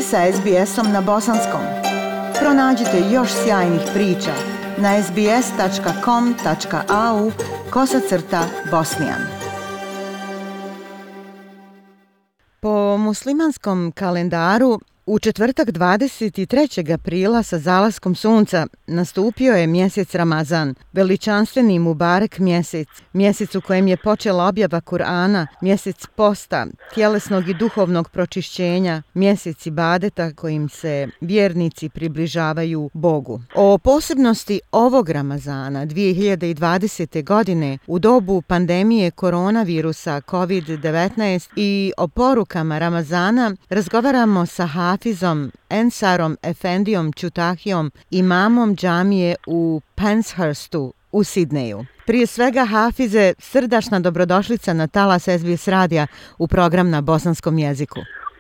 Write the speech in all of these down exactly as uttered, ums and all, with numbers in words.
ste sa es bi esom na bosanskom. Pronađite još sjajnih priča na es bi es tačka com tačka a u kosacrta bosnijan. Po muslimanskom kalendaru, u četvrtak dvadeset trećeg aprila sa zalaskom sunca nastupio je mjesec Ramazan, veličanstveni Mubarek mjesec, mjesec u kojem je počela objava Kur'ana, mjesec posta, tjelesnog i duhovnog pročišćenja, mjesec ibadeta kojim se vjernici približavaju Bogu. O posebnosti ovog Ramazana dvije hiljade dvadesete. godine u dobu pandemije koronavirusa kovid devetnaest i o porukama Ramazana razgovaramo sa Hafizom Ensarom Efendijom Ćutahijom, imamom džamije u Penshurstu u Sidneju. Prije svega, Hafize, srdačna dobrodošlica na talas es bi es radija u program na bosanskom jeziku.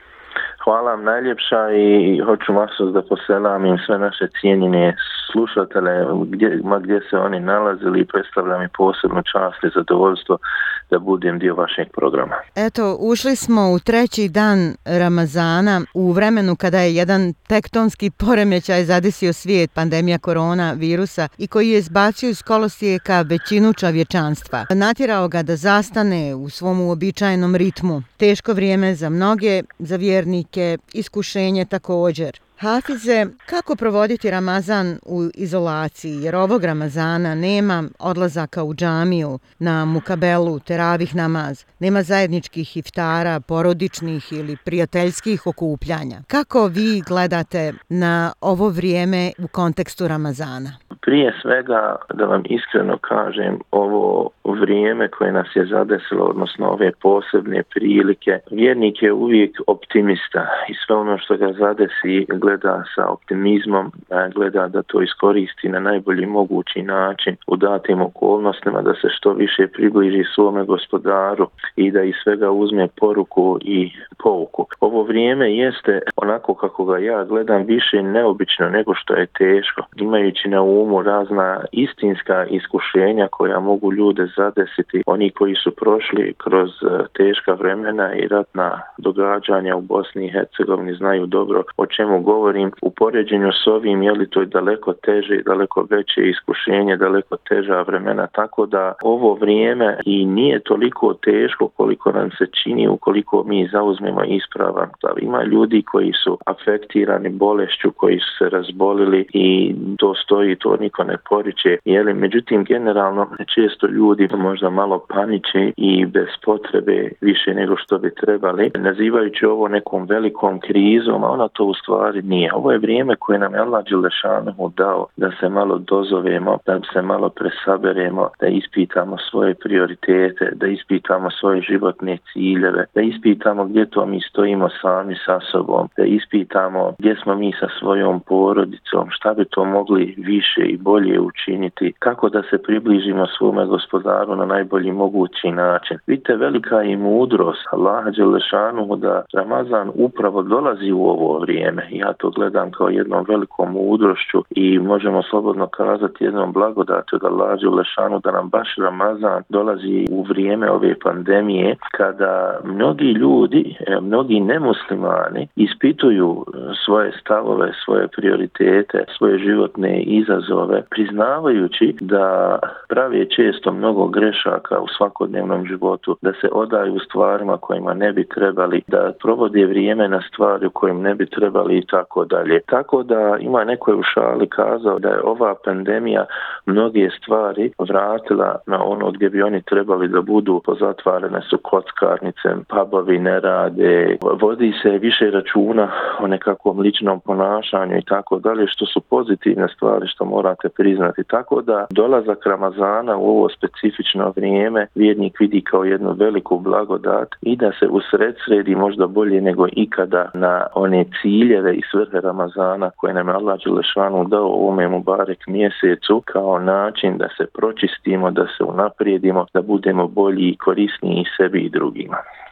Hvala vam najljepša i hoću vas da poselamim sve naše cijenjene slušatelje gdje, ma gdje se oni nalazili i predstavljam i posebnu čast i zadovoljstvo da budem dio vašeg programa. Eto, ušli smo u treći dan Ramazana u vremenu kada je jedan tektonski poremećaj zadesio svijet, pandemija korona virusa, i koji je izbacio iz kolosijeka većinu čovječanstva. Natjerao ga da zastane u svom uobičajenom ritmu. Teško vrijeme za mnoge, za vjernike, iskušenje također. Hafize, kako provoditi Ramazan u izolaciji, jer ovog Ramazana nema odlazaka u džamiju, na mukabelu, teravih namaz, nema zajedničkih iftara, porodičnih ili prijateljskih okupljanja. Kako vi gledate na ovo vrijeme u kontekstu Ramazana? Prije svega, da vam iskreno kažem, ovo vrijeme koje nas je zadesilo, odnosno ove posebne prilike, vjernik je uvijek optimista i sve ono što ga zadesi gleda sa optimizmom, gleda da to iskoristi na najbolji mogući način u datim okolnostima, da se što više približi svome gospodaru i da iz svega uzme poruku i pouku. Ovo vrijeme jeste, onako kako ga ja gledam, više neobično nego što je teško, imajući na umu razna istinska iskušenja koja mogu ljude zadesiti. Oni koji su prošli kroz teška vremena i ratna događanja u Bosni i Hercegovini znaju dobro o čemu govorim. U poređenju s ovim, je li to daleko teže i daleko veće iskušenje, daleko teža vremena, tako da ovo vrijeme i nije toliko teško koliko nam se čini ukoliko mi zauzmemo ispravan stav. Ima ljudi koji su afektirani bolešću, koji su se razbolili i to stoji, to niko ne poriče. Jeli, međutim, generalno često ljudi možda malo paniče i bez potrebe više nego što bi trebali, nazivajući ovo nekom velikom krizom, a ona to u stvari nije. Ovo je vrijeme koje nam je Allah Đelešanohu dao da se malo dozovemo, da se malo presaberemo, da ispitamo svoje prioritete, da ispitamo svoje životne ciljeve, da ispitamo gdje to mi stojimo sami sa sobom, da ispitamo gdje smo mi sa svojom porodicom, šta bi to mogli više i bolje učiniti, kako da se približimo svome gospodaru na najbolji mogući način. Vidite, velika je mudrost Allaha Đelešanuhu da Ramazan upravo dolazi u ovo vrijeme. Ja to gledam kao jednom velikom mudrošću i možemo slobodno kazati jednom blagodati od Allaha Đelešanuhu da nam baš Ramazan dolazi u vrijeme ove pandemije kada mnogi ljudi, mnogi nemuslimani ispituju svoje stavove, svoje prioritete, svoje životne izazove, priznavajući da prave često mnogo grešaka u svakodnevnom životu, da se odaju stvarima kojima ne bi trebali, da provode vrijeme na stvari u kojim ne bi trebali i tako dalje. Tako da ima neko je u šali kazao da je ova pandemija mnoge stvari vratila na ono gdje bi oni trebali da budu. Pozatvarane su kockarnice, pubovi ne rade, vodi se više računa o nekakvom ličnom ponašanju i tako dalje, što su pozitivne stvari što morate priznati. Tako da dolazak Ramazana u ovo specifično vrijeme vjernik vidi kao jednu veliku blagodat i da se usredsredi možda bolje nego ikada na one ciljeve i svrhe Ramazana koje nam je Allah Đelešanu dao u ovome Mubarek mjesecu kao način da se pročistimo, da se unaprijedimo, da budemo bolji i korisniji sebi i drugima.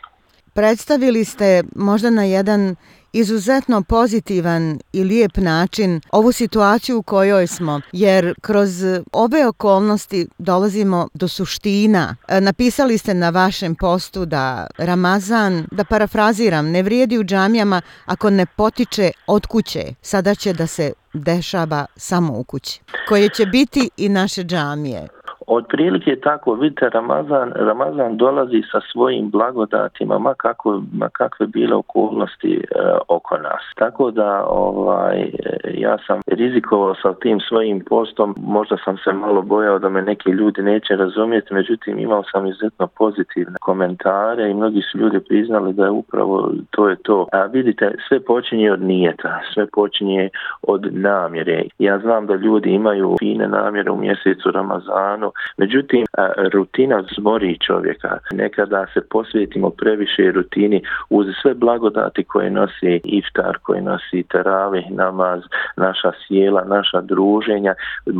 Predstavili ste možda na jedan izuzetno pozitivan i lijep način ovu situaciju u kojoj smo, jer kroz ove okolnosti dolazimo do suština. Napisali ste na vašem postu da Ramazan, da parafraziram, ne vrijedi u džamijama ako ne potiče od kuće. Sada će da se dešava samo u kući, koje će biti i naše džamije. Od prilike tako, vidite, Ramazan, Ramazan dolazi sa svojim blagodatima, ma, kako, ma kakve bile okolnosti e, oko nas. Tako da ovaj, ja sam rizikovao sa tim svojim postom, možda sam se malo bojao da me neki ljudi neće razumjeti, međutim imao sam izuzetno pozitivne komentare i mnogi su ljudi priznali da je upravo to je to. A vidite, sve počinje od nijeta, sve počinje od namjere. Ja znam da ljudi imaju fine namjere u mjesecu Ramazanu, međutim, rutina zmori čovjeka. Nekada se posvetimo previše rutini uz sve blagodati koje nosi iftar, koje nosi teravih, namaz, naša sjela, naša druženja.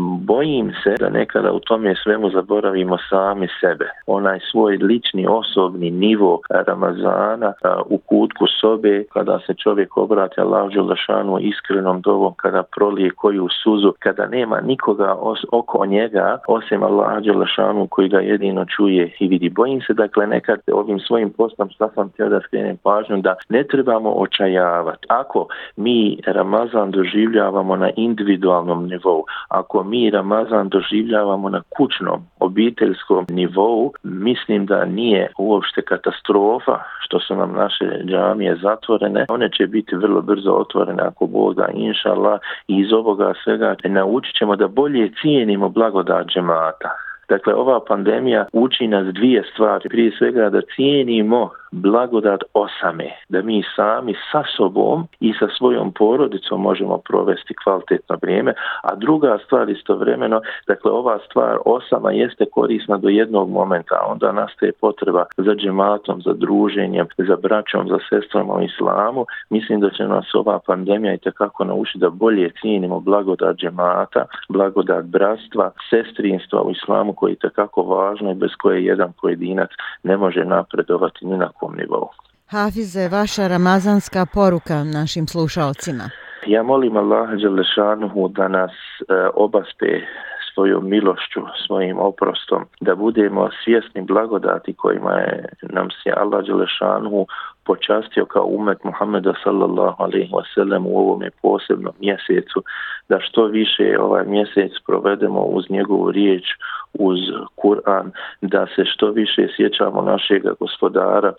Bojim se da nekada u tome svemu zaboravimo sami sebe. Onaj svoj lični, osobni nivo Ramazana u kutku sobe, kada se čovjek obrati Allahu dželešanu iskrenom dovom, kada prolije koju suzu, kada nema nikoga os- oko njega osim Allah Đelešanu koji ga jedino čuje i vidi. Bojim se, dakle, nekad ovim svojim postom šta sam htio da skrenem pažnju da ne trebamo očajavati. Ako mi Ramazan doživljavamo na individualnom nivou, ako mi Ramazan doživljavamo na kućnom, obiteljskom nivou, mislim da nije uopšte katastrofa što su nam naše džamije zatvorene. One će biti vrlo brzo otvorene ako Bog da, inša Allah, i iz ovoga svega naučit ćemo da bolje cijenimo blagodat džemata. Dakle, ova pandemija uči nas dvije stvari. Prije svega da cijenimo blagodat osame, da mi sami sa sobom i sa svojom porodicom možemo provesti kvalitetno vrijeme, a druga stvar istovremeno, dakle ova stvar osama jeste korisna do jednog momenta, a onda nastaje potreba za džematom, za druženjem, za braćom, za sestrama u islamu. Mislim da će nas ova pandemija itekako naučiti da bolje cijenimo blagodat džemata, blagodat bratstva, sestrinstva u islamu koji je itekako važno i bez koje jedan pojedinac ne može napredovati ni na kom nivou. Hafize, vaša ramazanska poruka našim slušalcima. Ja molim Allaha dželešanuhu da nas e, obaspe svojom milošću, svojim oprostom, da budemo svjesni blagodati kojima je nam se Allah dželešanuhu počastio kao umet Muhammeda sallallahu alejhi ve sellem u ovome posebnom mjesecu, da što više ovaj mjesec provedemo uz njegovu riječ, uz Kur'an, da se što više sjećamo našeg gospodara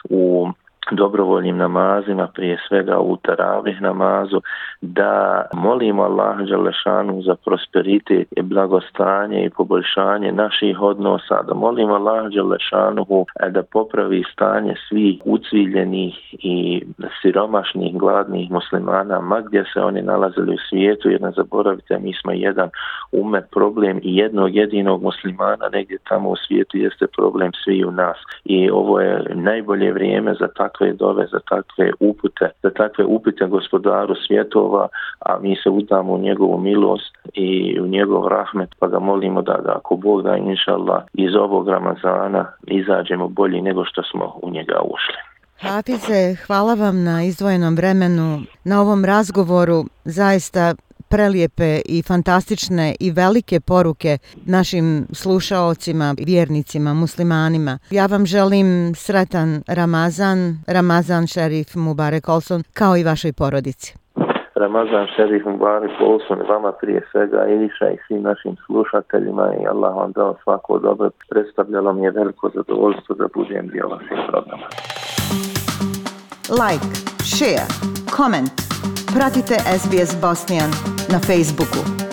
u dobrovoljnim namazima, prije svega u taravih namazu, da molimo Allaha dželešanu za prosperitet i blagostanje i poboljšanje naših odnosa, da molimo Allaha dželešanu da popravi stanje svih ucviljenih i siromašnih, gladnih muslimana, ma gdje se oni nalazili u svijetu, jer ne zaboravite, mi smo jedan umet, problem i jednog jedinog muslimana negdje tamo u svijetu jeste problem svi u nas. I ovo je najbolje vrijeme za takve dove, za takve upute, za takve upute gospodaru svjetova, a mi se udamo u njegovu milost i u njegov rahmet, pa ga molimo da ga, ako Bog da, inša Allah, iz ovog Ramazana izađemo bolji nego što smo u njega ušli. Hafize, hvala vam na izdvojenom vremenu, na ovom razgovoru, zaista prelijepe i fantastične i velike poruke našim slušaocima, vjernicima, muslimanima. Ja vam želim sretan Ramazan, Ramazan Šerif Mubarek Olson, kao i vašoj porodici. Ramazan Šerif Mubarek Olson, vama prije svega, Iliša, i svim našim slušateljima, i Allah vam dao svako dobro. Predstavljalo mi je veliko zadovoljstvo da budem dio vaših programa. Like, share, comment. Pratite S B S Bosnian na Facebooku.